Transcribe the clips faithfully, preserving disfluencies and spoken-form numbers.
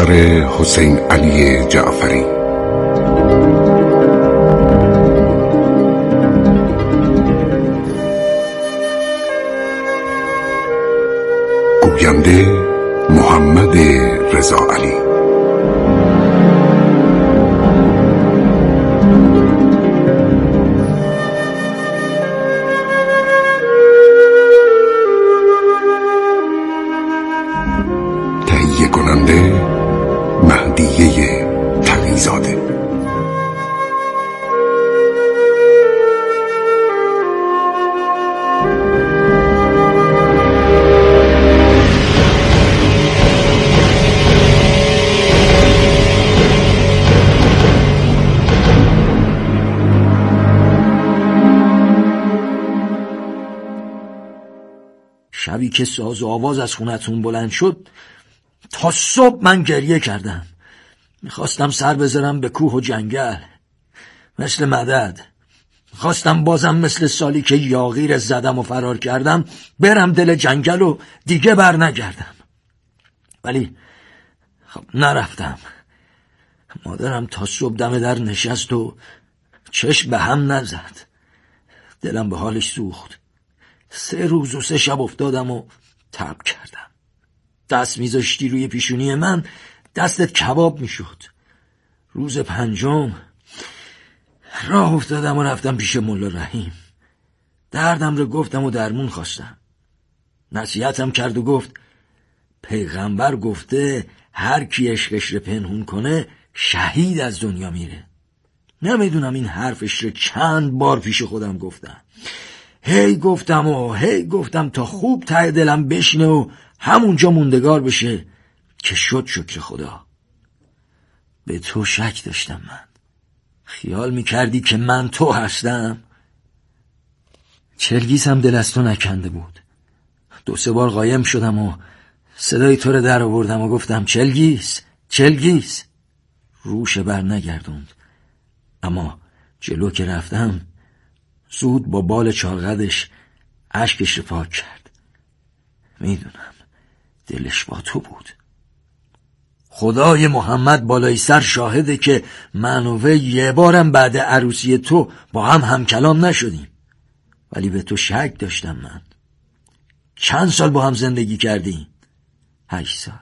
اثر حسین علی جعفری. گوینده محمد رضا علی. تهیه کننده مهدیه تقی‌زاده. شبی که ساز و آواز از خونتون بلند شد تا صبح من گریه کردم. میخواستم سر بذارم به کوه و جنگل مثل مدد. میخواستم بازم مثل سالی که یاغیر زدم و فرار کردم برم دل جنگل و دیگه بر نگردم. ولی خب نرفتم. مادرم تا صبح دم در نشست و چشم به هم نزد. دلم به حالش سوخت. سه روز و سه شب افتادم و تب کردم. دست میذاشتی روی پیشونی من دستت کباب میشد. روز پنجم راه افتادم و رفتم پیش مولا رحیم. دردم رو گفتم و درمون خواستم. نصیحتم کرد و گفت پیغمبر گفته هر کی عشقش رو پنهون کنه شهید از دنیا میره. نمیدونم این حرفش رو چند بار پیش خودم گفتم. هی گفتم و هی گفتم تا خوب ته دلم بشینه و همونجا موندگار بشه که شد شکر خدا. به تو شک داشتم من. خیال میکردی که من تو هستم. چلگیس هم دل از تو نکنده بود. دو سه بار قایم شدم و صدای تو رو در آوردم و گفتم چلگیس چلگیس. روش بر نگردوند. اما جلو که رفتم زود با بال چاقدش اشکش رو پاک کرد. میدونم دلش با تو بود. خدای محمد بالای سر شاهده که من و وی یه بارم بعد عروسی تو با هم همکلام نشدیم. ولی به تو شک داشتم من. چند سال با هم زندگی کردیم؟ هشت سال.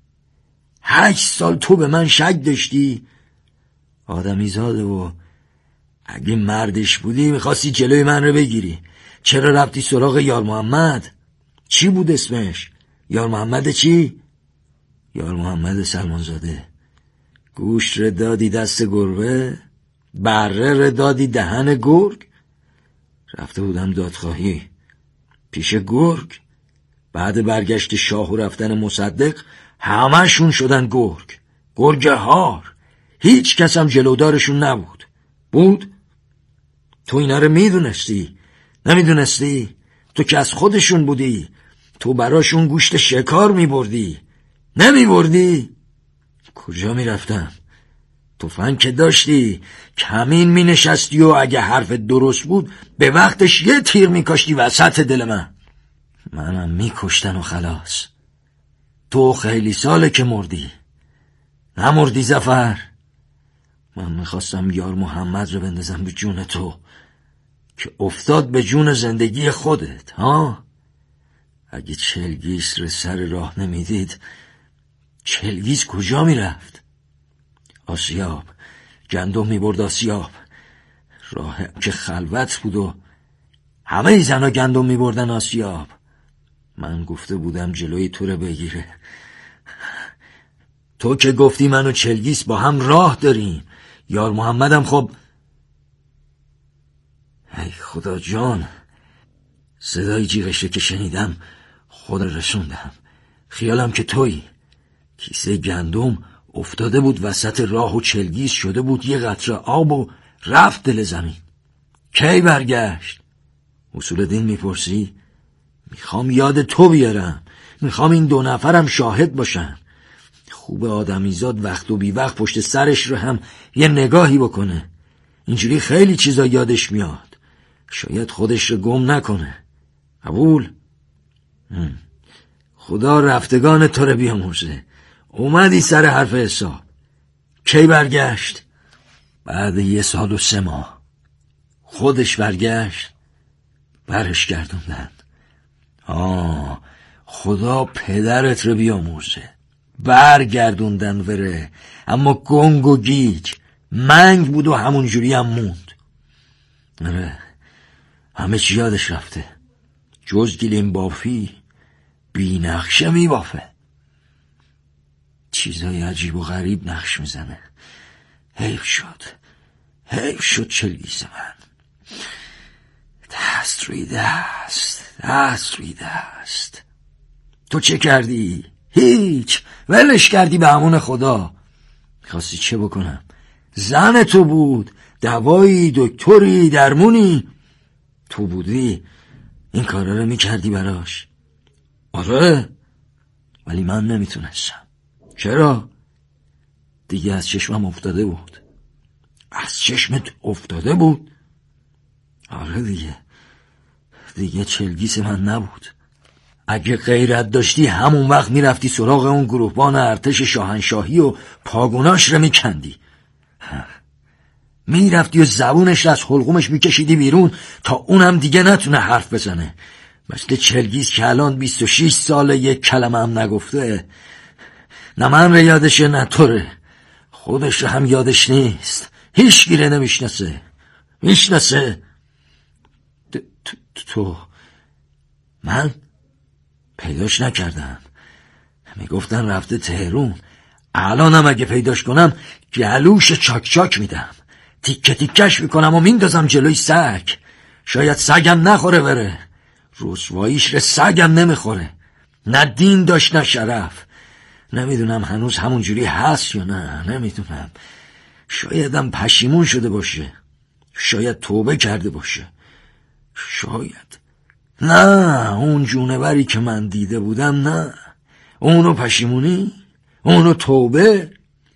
هشت سال تو به من شک داشتی؟ آدمی زاده و اگه مردش بودی میخواستی جلوی من رو بگیری. چرا رفتی سراغ یار محمد؟ چی بود اسمش؟ یار محمد چی؟ یار محمد سلمانزاده. گوشت رو دادی دست گربه، بره رو دادی دهن گرگ. رفته بودم دادخواهی پیش گرگ. بعد برگشت شاه و رفتن مصدق همه‌شون شدن گرگ. گرگ هار. هیچ کس هم جلودارشون نبود. بود؟ تو اینا رو میدونستی؟ نمیدونستی؟ تو که از خودشون بودی. تو براشون گوشت شکار میبردی. نمیبردی؟ کجا میرفتم؟ تفنگ که داشتی کمین مینشستی و اگه حرف درست بود به وقتش یه تیر میکاشتی وسط دل من. منم میکشتن و خلاص. تو خیلی ساله که مردی. نمردی ظفر. من میخواستم یار محمد رو بندازم به جون تو که افتاد به جون زندگی خودت. ها؟ اگه چلگیس رو سر راه نمیدید چلگیس کجا میرفت؟ آسیاب. گندم میبرد آسیاب. راه که خلوت بود و همه زنا گندم میبردن آسیاب. من گفته بودم جلوی تو رو بگیره. تو که گفتی من و چلگیس با هم راه داریم. یار محمدم خب. ای خدا جان. صدای جیغشه که شنیدم خود رسوندم. خیالم که تویی. کیسه گندم افتاده بود وسط راه و چلگیس شده بود یه قطره آب و رفت دل زمین. کی برگشت؟ اصول دین میپرسی؟ میخوام یاد تو بیارم. میخوام این دو نفرم شاهد باشن. خوب آدمیزاد وقت و بی وقت پشت سرش رو هم یه نگاهی بکنه. اینجوری خیلی چیزا یادش میاد. شاید خودش رو گم نکنه. قبول؟ خدا رفتگان تو رو بیامرزه. اومدی سر حرف حساب. کی برگشت؟ بعد یه سال و سه ماه. خودش برگشت. برش گردوندن. آه خدا پدرت رو بیامرزه. برگردوندن وره، اما گنگ و گیج منگ بود و همون جوری هم موند. آره همه چی یادش رفته، جز گلیم بافی بی نقشه می بافه. چیزای عجیب و غریب نقش میزنه. حیف شد، حیف شد چلگیز من. دست روی دست، دست روی دست. تو چه کردی؟ هیچ، ولش کردی به امون خدا. خواستی چه بکنم؟ زن تو بود، دوایی، دکتری، درمونی. تو بودی این کارا رو میکردی براش. آره ولی من نمیتونستم. چرا؟ دیگه از چشمم افتاده بود. از چشمت افتاده بود؟ آره دیگه، دیگه چلگیس من نبود. اگه غیرت داشتی همون وقت میرفتی سراغ اون گروهبان ارتش شاهنشاهی و پاگوناش رو میکندی. میرفتی و زبونش رو از حلقومش میکشیدی بیرون تا اونم دیگه نتونه حرف بزنه. مثل چلگیز که الان بیست و شش ساله یک کلمه هم نگفته. نه من رو یادشه نه توره. خودش رو هم یادش نیست. هیچ گیره نمیشناسه. میشناسه تو. من پیداش نکردم. میگفتن رفته تهرون. الانم اگه پیداش کنم گلوش چاک چاک میدم، تیکه تیکش میکنم و میندازم جلوی سگ. شاید سگم نخوره بره. رسواییش رو سگم نمیخوره. نه دین داشت نه شرف. نمیدونم هنوز همون جوری هست یا نه. نمیدونم. شایدم پشیمون شده باشه. شاید توبه کرده باشه. شاید. نه اون جونوری که من دیده بودم نه. اونو پشیمونی؟ اونو توبه؟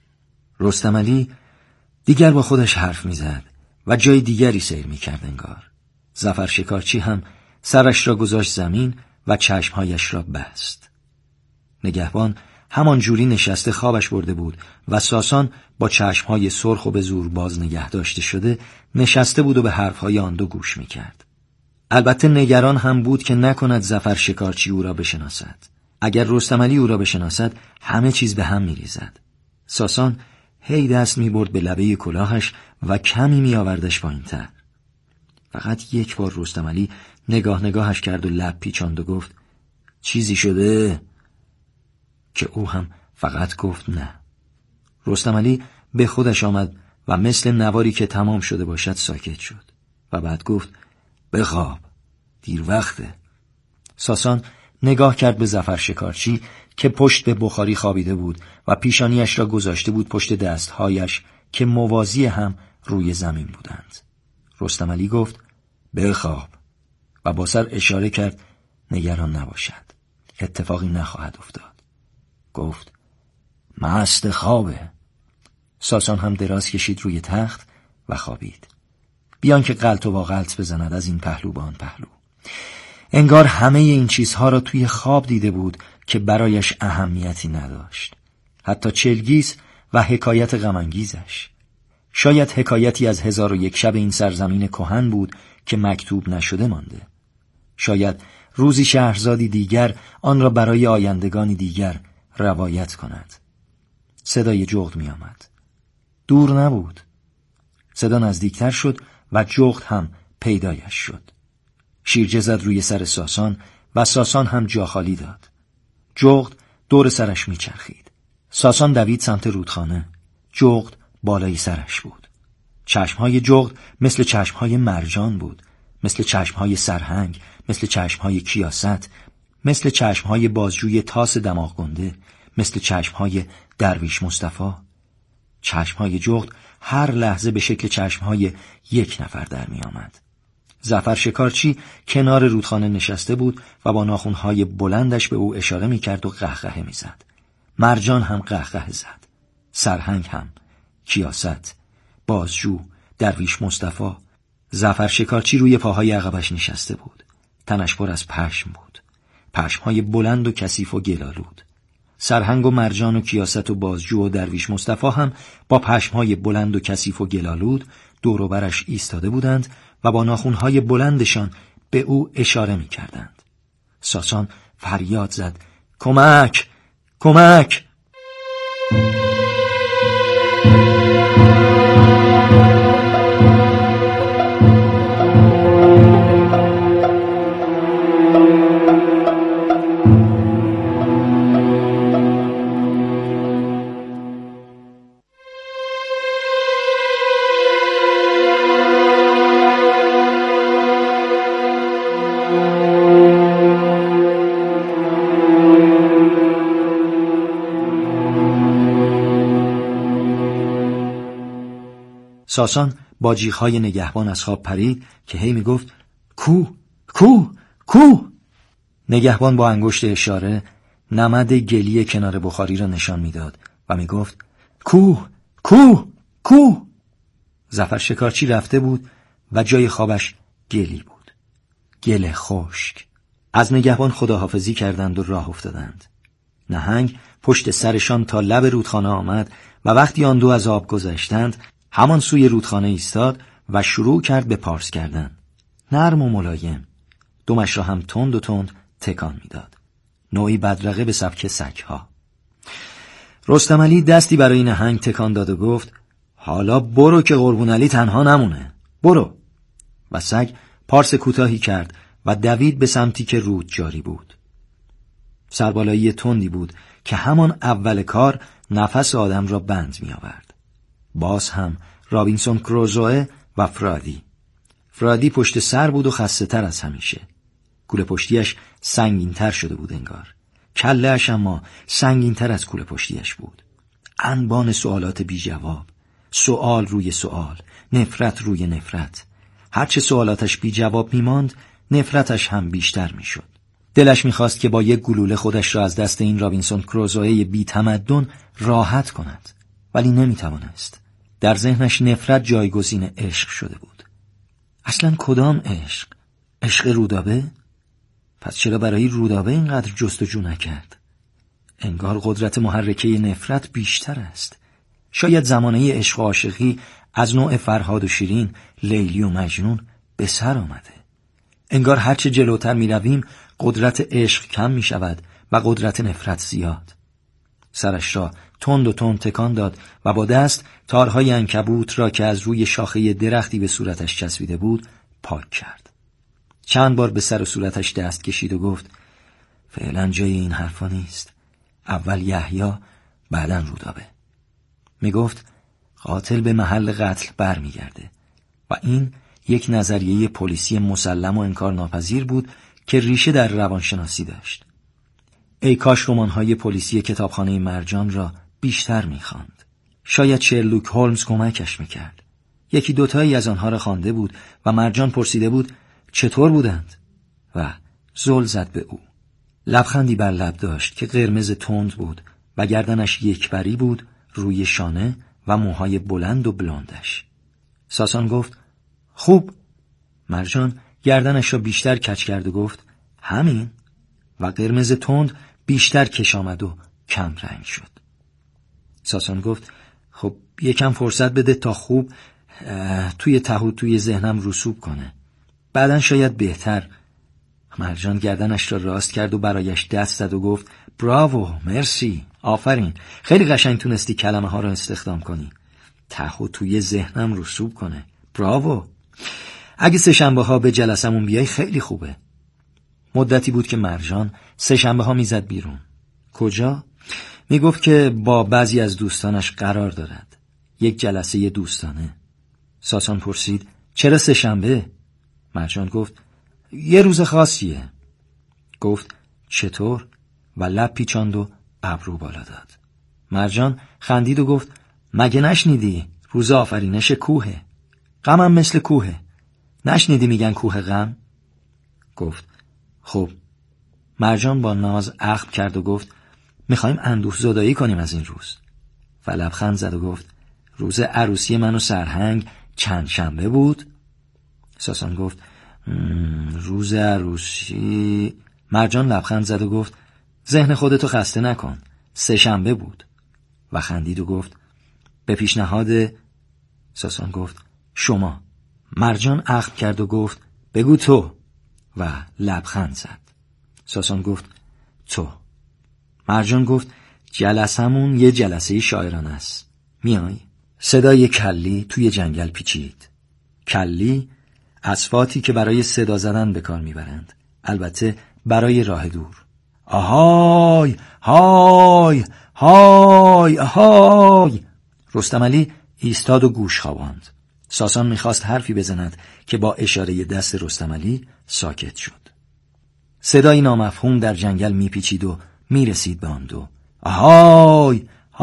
رستم علی دیگر با خودش حرف میزد و جای دیگری سیر میکرد انگار. ظفر شکارچی هم سرش را گذاشت زمین و چشمهایش را بست. نگهبان همان جوری نشسته خوابش برده بود و ساسان با چشمهای سرخ و به زور باز نگه داشته شده نشسته بود و به حرفهای آن دو گوش میکرد. البته نگران هم بود که نکند ظفر شکارچی او را بشناسد. اگر رستم علی او را بشناسد همه چیز به هم میریزد. ساسان هی دست میبرد به لبه کلاهش و کمی میآوردش پایین‌تر. فقط یک بار رستم علی نگاه نگاهش کرد و لب پیچاند و گفت چیزی شده؟ که او هم فقط گفت نه. رستم علی به خودش آمد و مثل نواری که تمام شده باشد ساکت شد و بعد گفت بخواب، دیر وقته. ساسان نگاه کرد به ظفر شکارچی که پشت به بخاری خوابیده بود و پیشانیش را گذاشته بود پشت دستهایش که موازی هم روی زمین بودند. رستم علی گفت بخواب و با سر اشاره کرد نگران نباشد، اتفاقی نخواهد افتاد. گفت مست خوابه. ساسان هم دراز کشید روی تخت و خوابید، بیان که غلط و واغلط بزند از این پهلو به آن پهلو. انگار همه این چیزها را توی خواب دیده بود که برایش اهمیتی نداشت، حتی چلگیس و حکایت غم‌انگیزش. شاید حکایتی از هزار و یک شب این سرزمین کهن بود که مکتوب نشده مانده. شاید روزی شهرزادی دیگر آن را برای آیندگانی دیگر روایت کند. صدای جغد می آمد. دور نبود. صدا نزدیکتر شد و جغد هم پیدایش شد. شیرجه زد روی سر ساسان و ساسان هم جا خالی داد. جغد دور سرش می چرخید. ساسان دوید سمت رودخانه. جغد بالای سرش بود. چشمهای جغد مثل چشمهای مرجان بود، مثل چشمهای سرهنگ، مثل چشمهای کیاست، مثل چشمهای بازجوی تاس دماغ گنده، مثل چشمهای درویش مصطفی. چشمهای جغد هر لحظه به شکل چشمهای یک نفر در می آمد. ظفر شکارچی کنار رودخانه نشسته بود و با ناخنهای بلندش به او اشاره می کرد و قهقه می زد. مرجان هم قهقه زد. سرهنگ هم، کیاست، بازجو، درویش مصطفی. ظفر شکارچی روی پاهای عقبش نشسته بود. تنش پر از پشم بود. پشمهای بلند و کثیف و گلالود. سرهنگ و مرجان و کیاست و بازجو و درویش مصطفی هم با پشمهای بلند و کثیف و گلالود دور و برش ایستاده بودند و با ناخونهای بلندشان به او اشاره می کردند. ساسان فریاد زد: کمک! کمک! ساسان با جیغ‌های نگهبان از خواب پرید که هی می گفت: کو کو کو. نگهبان با انگشت اشاره نمد گلی کنار بخاری را نشان میداد و می گفت: کو کو کو. ظفر شکارچی رفته بود و جای خوابش گلی بود، گل خشک. از نگهبان خداحافظی کردند و راه افتادند. نهنگ پشت سرشان تا لب رودخانه آمد و وقتی آن دو از آب گذشتند همان سوی رودخانه ایستاد و شروع کرد به پارس کردن. نرم و ملایم، دمش را هم تند و تند تکان میداد، نوعی بدرقه به سبک سگ‌ها. رستم علی دستی برای نهنگ تکان داد و گفت: حالا برو که قربون علی تنها نمونه، برو. و سگ پارس کوتاهی کرد و دوید به سمتی که رود جاری بود. سربالایی تندی بود که همان اول کار نفس آدم را بند می آورد. باز هم رابینسون کروزوه و فرادی. فرادی پشت سر بود و خسته تر از همیشه. کوله پشتیش سنگین تر شده بود انگار. کله‌اش اما سنگین تر از کوله پشتیش بود. انبان سوالات بی جواب، سوال روی سوال، نفرت روی نفرت. هرچه سوالاتش بی جواب می ماند، نفرتش هم بیشتر می شد. دلش می خواست که با یک گلوله خودش را از دست این رابینسون کروزوه بی تمدن راحت کند، ولی نمی توانست. در ذهنش نفرت جایگزین عشق شده بود. اصلا کدام عشق؟ عشق رودابه؟ پس چرا برای رودابه اینقدر جستجو نکرد؟ انگار قدرت محرکه نفرت بیشتر است. شاید زمانه عشق و عاشقی از نوع فرهاد و شیرین، لیلی و مجنون به سر آمده. انگار هرچه جلوتر می رویم قدرت عشق کم می شود و قدرت نفرت زیاد. سرش را تند و تند تکان داد و با دست تارهای عنکبوت را که از روی شاخه درختی به صورتش چسبیده بود پاک کرد. چند بار به سر و صورتش دست کشید و گفت: فعلا جای این حرفا نیست. اول یحیی، بعدن رودابه. می گفت قاتل به محل قتل بر می گرده و این یک نظریه پلیسی مسلم و انکارناپذیر بود که ریشه در روانشناسی داشت. ای کاش رمان‌های پلیسی کتابخانه مرجان را بیشتر می‌خواند. شاید شرلوک هولمز کمکش می‌کرد. یکی دوتایی از آنها را خوانده بود و مرجان پرسیده بود چطور بودند و زل زد به او. لبخندی بر لب داشت که قرمز تند بود و گردنش یکبری بود روی شانه و موهای بلند و بلندش. ساسان گفت: خوب. مرجان گردنش را بیشتر کج کرد و گفت: همین. و قرمز تند بیشتر کش آمد و کم رنگ شد. ساسان گفت: خب یکم فرصت بده تا خوب توی تهو توی ذهنم رسوب کنه، بعدن شاید بهتر. مرجان گردنش را راست کرد و برایش دست زد و گفت: براوو، مرسی، آفرین، خیلی قشنگ تونستی کلمه ها را استخدام کنی. تهو توی ذهنم رسوب کنه، براوو. اگه سه شنبه ها به جلسمون بیای خیلی خوبه. مدتی بود که مرجان سه شنبه ها میزد بیرون. کجا؟ میگفت که با بعضی از دوستانش قرار دارد، یک جلسه دوستانه. ساسان پرسید: چرا سه شنبه؟ مرجان گفت: یه روز خاصیه. گفت: چطور؟ و لب پیچاند و ابرو بالا داد. مرجان خندید و گفت: مگه نشنیدی؟ روز آفرینش کوهه. غمم مثل کوهه. نشنیدی میگن کوه غم؟ گفت: خب. مرجان با ناز اخم کرد و گفت: میخوایم اندوه زدایی کنیم از این روز. و لبخند زد و گفت: روز عروسی من و سرهنگ چند شنبه بود؟ ساسان گفت: روز عروسی. مرجان لبخند زد و گفت: ذهن خودتو خسته نکن. سه شنبه بود و خندید و گفت به پیشنهاد. ساسان گفت شما. مرجان عقب کرد و گفت بگو تو و لبخند زد. ساسان گفت تو. مرجان گفت جلسمون یه جلسه شاعرانه است، میای؟ صدای کلی توی جنگل پیچید. کلی اصفاتی که برای صدا زدن به کار میبرند، البته برای راه دور. آهای های های آهای. رستم علی ایستاد و گوش خواباند. ساسان میخواست حرفی بزند که با اشاره دست رستم علی ساکت شد. صدای نامفهوم در جنگل میپیچید و میرسید به آن دو. آهای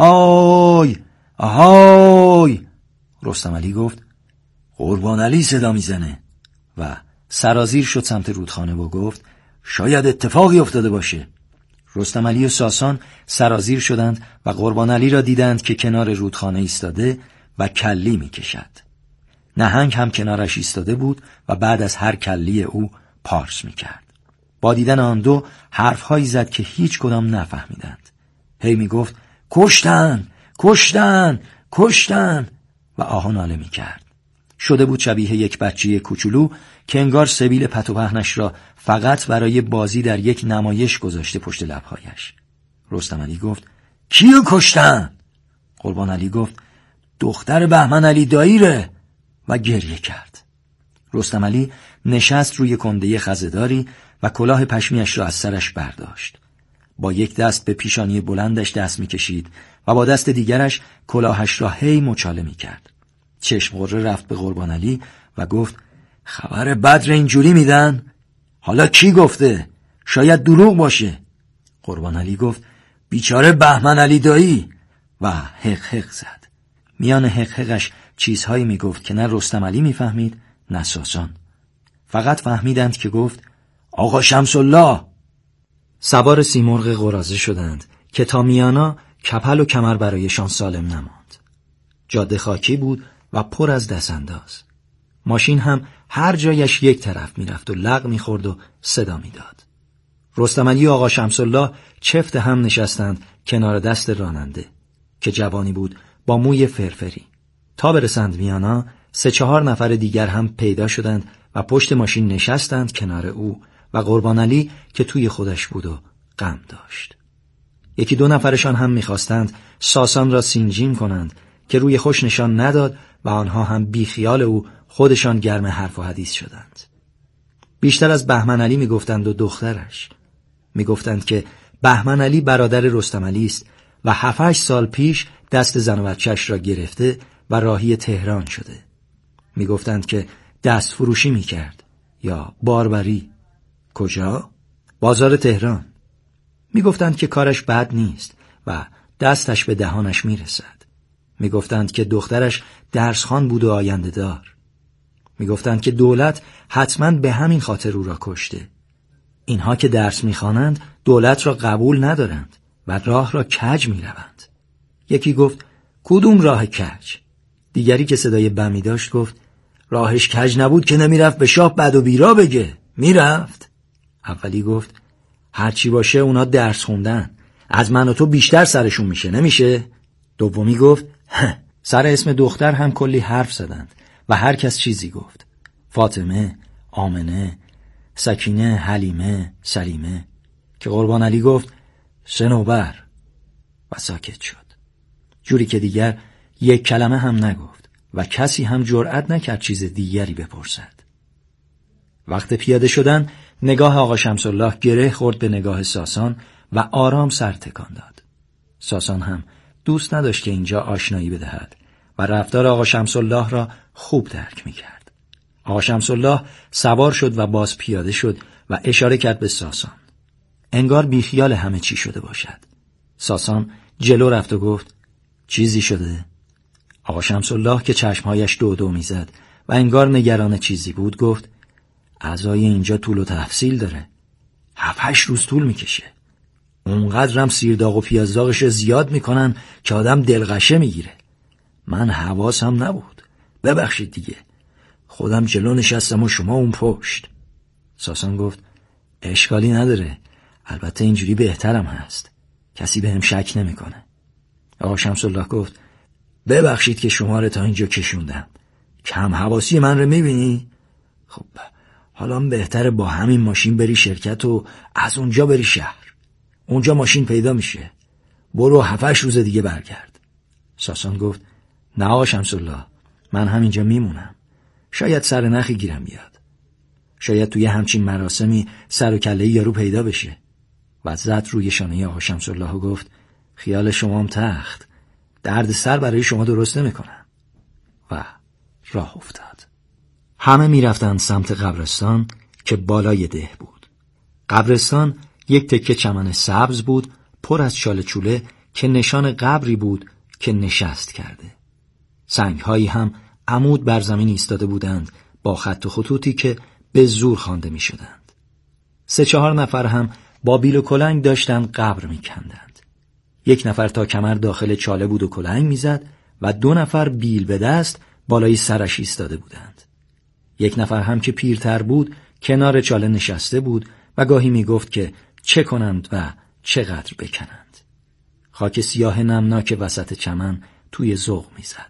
های آهای. رستم علی گفت قربان علی صدا میزنه و سرازیر شد سمت رودخانه و گفت شاید اتفاقی افتاده باشه. رستم علی و ساسان سرازیر شدند و قربان علی را دیدند که کنار رودخانه ایستاده و کلی میکشد. نهنگ هم کنارش ایستاده بود و بعد از هر کلی او پارس میکرد. با دیدن آن دو حرفهایی زد که هیچ کدام نفهمیدند. هی میگفت کشتن کشتن کشتن و آه و ناله میکرد. شده بود شبیه یک بچه کوچولو که انگار سبیل پت و پهنش را فقط برای بازی در یک نمایش گذاشته پشت لبهایش. رستم علی گفت کیو کشتن؟ قربان علی گفت دختر بهمن علی داییره و گریه کرد. رستم علی نشست روی کنده خزه‌داری و کلاه پشمیش را از سرش برداشت. با یک دست به پیشانی بلندش دست می‌کشید و با دست دیگرش کلاهش را هی مچاله می‌کرد. چشم قره رفت به قربان علی و گفت خبر بدر اینجوری میدن؟ حالا کی گفته؟ شاید دروغ باشه. قربان علی گفت بیچاره بهمن علی دایی و حق حق زد. میان حق حقش چیزهایی میگفت که نه رستم علی میفهمید نه ساسان. فقط فهمیدند که گفت آقا شمس الله. سوار سیمرغ قراضه شدند که تا میانا کپل و کمر برایشان سالم نماند. جاده خاکی بود و پر از دستانداز. ماشین هم هر جایش یک طرف میرفت و لق میخورد و صدا میداد. رستم علی و آقا شمس الله چفت هم نشستند کنار دست راننده که جوانی بود با موی فرفری. تا برسند میانا سه چهار نفر دیگر هم پیدا شدند و پشت ماشین نشستند کنار او و قربان علی که توی خودش بود و غم داشت. یکی دو نفرشان هم میخواستند ساسان را سینجیم کنند که روی خوش نشان نداد و آنها هم بیخیال او خودشان گرم حرف و حدیث شدند. بیشتر از بهمن علی میگفتند و دخترش. میگفتند که بهمن علی برادر رستم علی است و هفت هشت سال پیش دست زن و بچه‌اش را گرفته و راهی تهران شده. میگفتند که دست فروشی میکرد یا باربری. کجا؟ بازار تهران. میگفتند که کارش بد نیست و دستش به دهانش میرسد. میگفتند که دخترش درسخوان بود و آینده دار. میگفتند که دولت حتما به همین خاطر او را کشته. اینها که درس میخوانند دولت را قبول ندارند و راه را کج میروند. یکی گفت کدوم راه کج؟ دیگری که صدای بمی داشت گفت راهش کج نبود که نمیرفت به شاه بد و بیرا بگه. میرفت. اولی گفت هرچی باشه اونا درس خوندن، از من و تو بیشتر سرشون میشه، نمیشه؟ دومی گفت سر اسم دختر هم کلی حرف زدند و هر کس چیزی گفت. فاطمه، آمنه، سکینه، حلیمه، سلیمه، که قربان علی گفت صنوبر و ساکت شد. جوری که دیگر یک کلمه هم نگفت و کسی هم جرأت نکرد چیز دیگری بپرسد. وقت پیاده شدن نگاه آقا شمس الله گره خورد به نگاه ساسان و آرام سر تکان داد. ساسان هم دوست نداشت که اینجا آشنایی بدهد و رفتار آقا شمس الله را خوب درک می‌کرد. آقا شمس الله سوار شد و باز پیاده شد و اشاره کرد به ساسان. انگار بیخیال همه چی شده باشد. ساسان جلو رفت و گفت چیزی شده؟ آقا شمس الله که چشمهایش دو دو میزد و انگار نگران چیزی بود گفت عزای اینجا طول و تفصیل داره. هفت هشت روز طول میکشه. اونقدرم سیرداغ و پیازداغش زیاد میکنن که آدم دلغشه میگیره. من حواسم نبود. ببخشید دیگه. خودم جلو نشستم و شما اون پشت. ساسان گفت اشکالی نداره. البته اینجوری بهترم هست. کسی به هم شک نمیکنه. آقا شمس‌الله گفت ببخشید که شما رو تا اینجا کشوندم. کم حواسی من رو میبینی؟ خب حالا بهتره با همین ماشین بری شرکت و از اونجا بری شهر. اونجا ماشین پیدا میشه. برو هفتش روز دیگه برگرد. ساسان گفت نه آقا شمس‌الله، من همینجا میمونم. شاید سر نخی گیرم بیاد. شاید توی همچین مراسمی سر و کله یارو پیدا بشه. و زد روی شانه آقا شمس‌الله و گفت خیال شمام تخت، درد سر برای شما درست نمی‌کنم. و راه افتاد. همه می‌رفتند سمت قبرستان که بالای ده بود. قبرستان یک تکه چمن سبز بود پر از چاله چوله که نشان قبری بود که نشست کرده. سنگ‌هایی هم عمود بر زمین ایستاده بودند با خط و خطوطی که به زور خوانده می‌شدند. سه چهار نفر هم با بیل و کلنگ داشتند قبر می‌کندند. یک نفر تا کمر داخل چاله بود و کلنگ می‌زد و دو نفر بیل به دست بالای سرش ایستاده بودند. یک نفر هم که پیرتر بود کنار چاله نشسته بود و گاهی می‌گفت که چه کنند و چقدر بکنند. خاک سیاه نمناک وسط چمن توی ذوق می‌زد.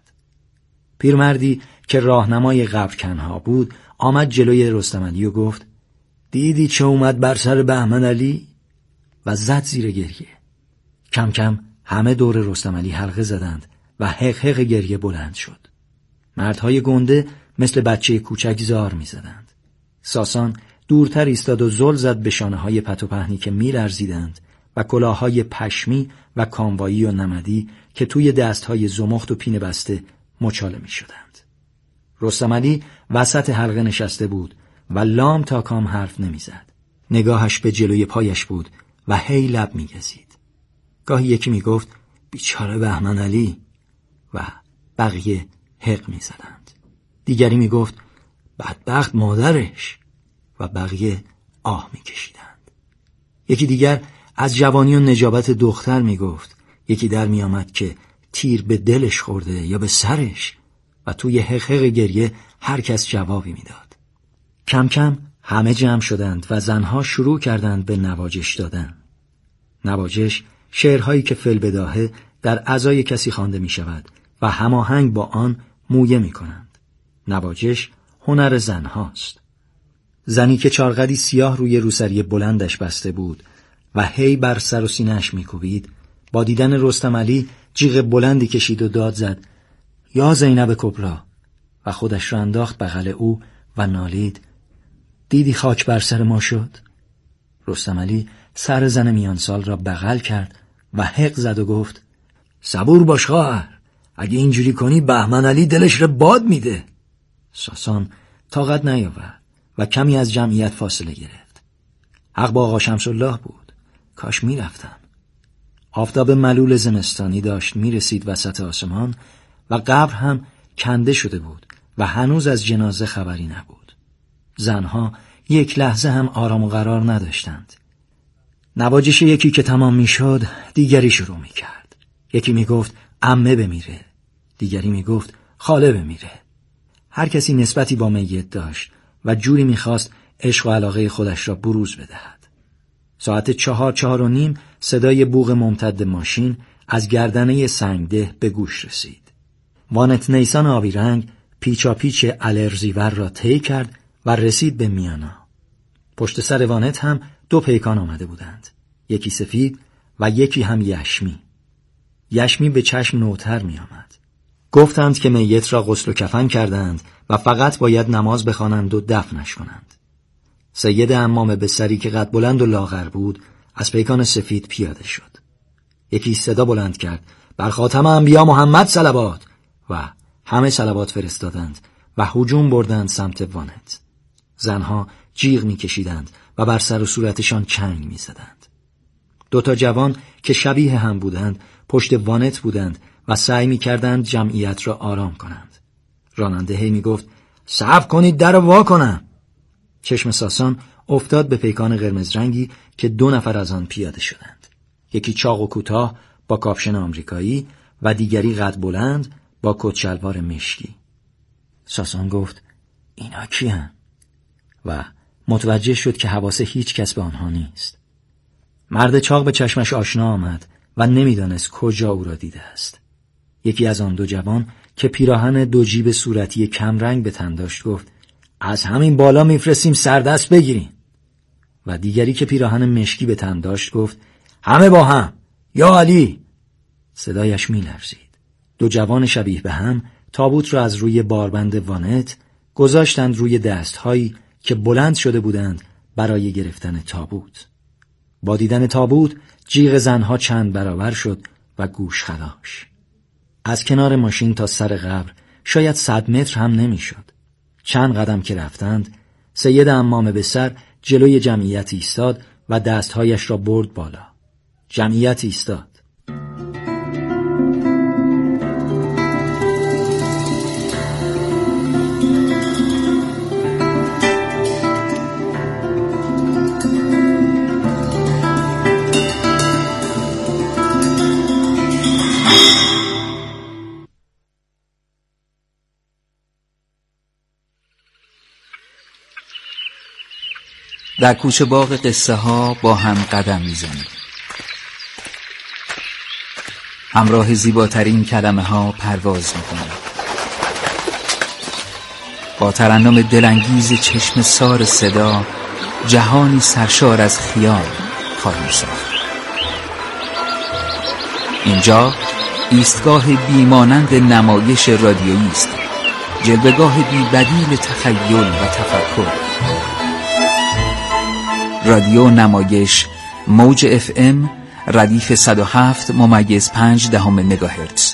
پیرمردی که راهنمای قبرکنها بود آمد جلوی رستم علی و گفت دیدی چه اومد بر سر بهمن علی؟ و زد زیر گریه. کم کم همه دور رستم علی حلقه زدند و حق حق گریه بلند شد. مردهای گنده مثل بچه کوچک زار می زدند. ساسان دورتر ایستاد و زل زد به شانه های پت و پهنی که می لرزیدند و کلاههای پشمی و کاموایی و نمدی که توی دستهای زمخت و پینه بسته مچاله می شدند. رستم علی وسط حلقه نشسته بود و لام تا کام حرف نمی زد. نگاهش به جلوی پایش بود و هی لب می گزید. گاهی یکی می گفت بیچاره بهمن علی و بقیه حق می زدند. دیگری می گفت بدبخت مادرش و بقیه آه می کشیدند. یکی دیگر از جوانی و نجابت دختر می گفت. یکی در می آمد که تیر به دلش خورده یا به سرش و توی حق حق گریه هر کس جوابی می داد. کم کم همه جمع شدند و زنها شروع کردند به نواجش دادن. نواجش شعرهایی که فی البداهه در عزای کسی خوانده می شود و هماهنگ با آن مویه می کنند. نواجش هنر زنهاست. زنی که چارقدی سیاه روی روسری بلندش بسته بود و هی بر سر و سینه‌اش می کوبید، با دیدن رستم علی جیغ بلندی کشید و داد زد یا زینب کبرا و خودش را انداخت بغل او و نالید دیدی خاک بر سر ما شد؟ رستم علی سر زن میان سال را بغل کرد و حق زد و گفت صبور باش خواهر، اگه اینجوری کنی بهمن علی دلش را باد میده. ساسان طاقت نیاورد و کمی از جمعیت فاصله گرفت. حق با آقا شمس‌الله بود. کاش میرفتم. آفتاب ملول زمستانی داشت میرسید وسط آسمان و قبر هم کنده شده بود و هنوز از جنازه خبری نبود. زنها یک لحظه هم آرام و قرار نداشتند. نواجش یکی که تمام میشد دیگری شروع میکرد. یکی میگفت عمه بمیره، دیگری میگفت خاله بمیره. هر کسی نسبتی با میت داشت و جوری میخواست عشق و علاقه خودش را بروز بدهد. ساعت چهار چهار و نیم صدای بوق ممتد ماشین از گردنه سنگده به گوش رسید. وانت نیسان آبی رنگ پیچا پیچ الرزیور را طی کرد و رسید به میانا. پشت سر وانت هم دو پیکان آمده بودند، یکی سفید و یکی هم یشمی. یشمی به چشم نوتر می آمد. گفتند که میت را غسل و کفن کردند و فقط باید نماز بخوانند و دفنش کنند. سید امام به سری که قد بلند و لاغر بود از پیکان سفید پیاده شد. یکی صدا بلند کرد بر خاتم انبیا محمد صلوات و همه صلوات فرستادند و هجوم بردند سمت وانت. زنها جیغ میکشیدند و بر سر و صورتشان چنگ میزدند. دوتا جوان که شبیه هم بودند پشت وانت بودند و سعی میکردند جمعیت را آرام کنند. راننده هی میگفت صبر کنید در وا کنم. چشم ساسان افتاد به پیکان قرمز رنگی که دو نفر از آن پیاده شدند. یکی چاق و کوتاه با کاپشن آمریکایی و دیگری قد بلند با کت شلوار مشکی. ساسان گفت اینا کیان؟ و متوجه شد که حواس هیچ کس به آنها نیست. مرد چاق به چشمش آشنا آمد و نمیدانست کجا او را دیده است. یکی از آن دو جوان که پیراهن دو جیب صورتی کمرنگ به تن داشت گفت: از همین بالا میفرستیم سردست بگیرین. و دیگری که پیراهن مشکی به تن داشت گفت: همه با هم، یا علی. صدایش میلرزید. دو جوان شبیه به هم تابوت را از روی باربند وانت گذاشتند روی دستهایی که بلند شده بودند برای گرفتن تابوت. با دیدن تابوت جیغ زنها چند برابر شد و گوش خراش. از کنار ماشین تا سر قبر شاید صد متر هم نمیشد. چند قدم که رفتند، سید عمامه به سر جلوی جمعیت ایستاد و دستهایش را برد بالا. جمعیت ایستاد. در کوچه باغ قصه ها با هم قدم میزنیم. همراه زیباترین کلمه ها پرواز میکنیم. با ترنم دلانگیز چشم سار صدا جهانی سرشار از خیال خواهیم ساخت. اینجا ایستگاه بیمانند نمایش رادیویی است، جلوه‌گاه بی‌بدیل تخیل و تفکر. رادیو نمایش موج اف ام ردیف صد و هفت ممیز پنج دهم مگاهرتز.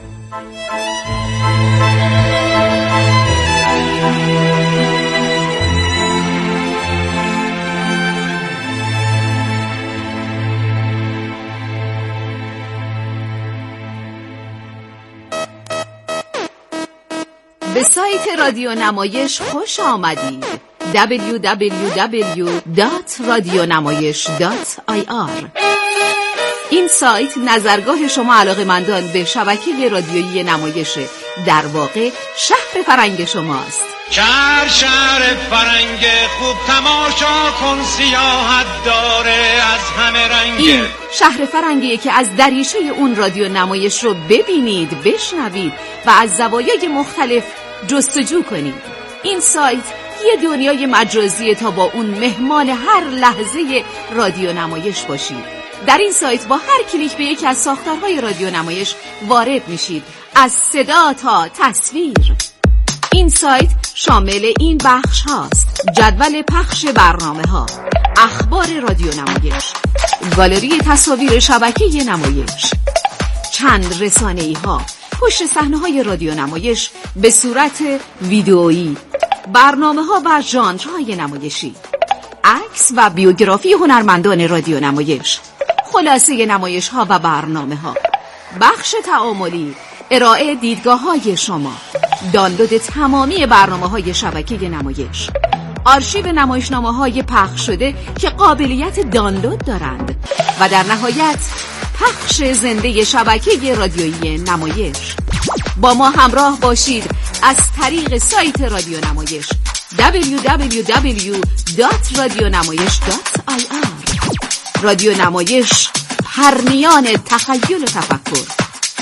به سایت رادیو نمایش خوش آمدید. دبلیو دبلیو دبلیو دات رادیونمایش دات آی آر. این سایت نظرگاه شما علاقه‌مندان به شبکه رادیویی نمایش، در واقع شهر فرنگ شماست. شهر شهر فرنگ خوب تماشا کن، سیاحت داره از همه رنگ. این شهر فرنگیه که از دریچه اون رادیو نمایش رو ببینید، بشنوید و از زوایای مختلف جستجو کنید. این سایت یه دنیای مجازیه تا با اون مهمان هر لحظه رادیو نمایش باشید. در این سایت با هر کلیک به یکی از ساختارهای رادیو نمایش وارد میشید، از صدا تا تصویر. این سایت شامل این بخش هاست: جدول پخش برنامه ها، اخبار رادیو نمایش، گالری تصاویر شبکه نمایش، چند رسانه‌ای ها، پشت صحنه های رادیو نمایش به صورت ویدئویی، برنامه ها و ژانرهای نمایشی، عکس و بیوگرافی هنرمندان رادیو نمایش، خلاصه نمایش ها و برنامه ها، بخش تعاملی، ارائه دیدگاه های شما، دانلود تمامی برنامه های شبکه نمایش، آرشیو نمایشنامه های پخش شده که قابلیت دانلود دارند و در نهایت پخش زنده شبکه رادیویی نمایش. با ما همراه باشید از طریق سایت رادیو نمایش دبلیو دبلیو دبلیو دات رادیونمایش دات آی آر. رادیو نمایش، پرنیان تخیل و تفکر.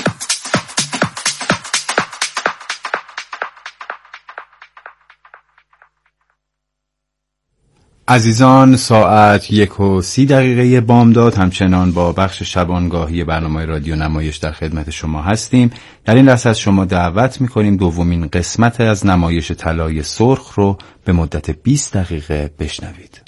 عزیزان، ساعت یک و سی دقیقه بامداد، همچنان با بخش شبانگاهی برنامه رادیو نمایش در خدمت شما هستیم. در این لحظه از شما دعوت می‌کنیم دومین قسمت از نمایش طلای سرخ رو به مدت بیست دقیقه بشنوید.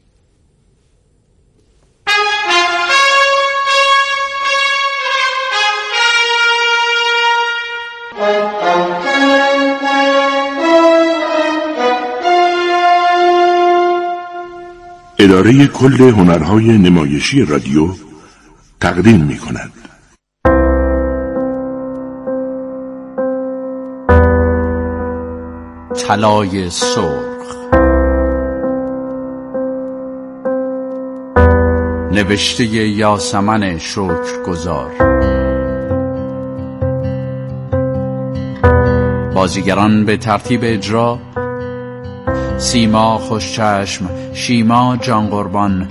اداره کل هنرهای نمایشی رادیو تقدیم می کند. طلای سرخ، نوشته یاسمن شکرگزار. بازیگران به ترتیب اجرا: سیما خوشچشم، شیما جان قربان،